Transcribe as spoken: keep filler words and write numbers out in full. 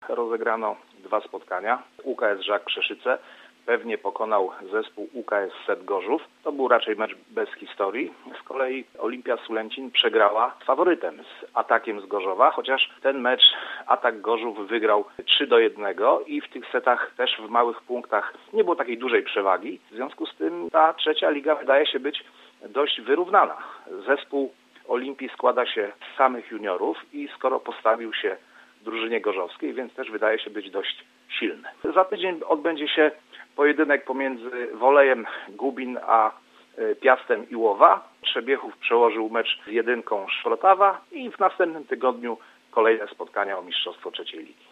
rozegrano dwa spotkania. U K S Żak Krzeszyce pewnie pokonał zespół U K S Set Gorzów. To był raczej mecz bez historii. Z kolei Olimpia Sulęcin przegrała z faworytem, z Atakiem z Gorzowa, chociaż ten mecz Atak Gorzów wygrał trzy do jednego i w tych setach też w małych punktach nie było takiej dużej przewagi. W związku z tym ta trzecia liga wydaje się być dość wyrównana. Zespół Olimpii składa się z samych juniorów i skoro postawił się drużynie gorzowskiej, więc też wydaje się być dość silny. Za tydzień odbędzie się pojedynek pomiędzy Wolejem Gubin a Piastem Iłowa. Trzebiechów przełożył mecz z jedynką Szprotawa i w następnym tygodniu kolejne spotkania o mistrzostwo trzeciej ligi.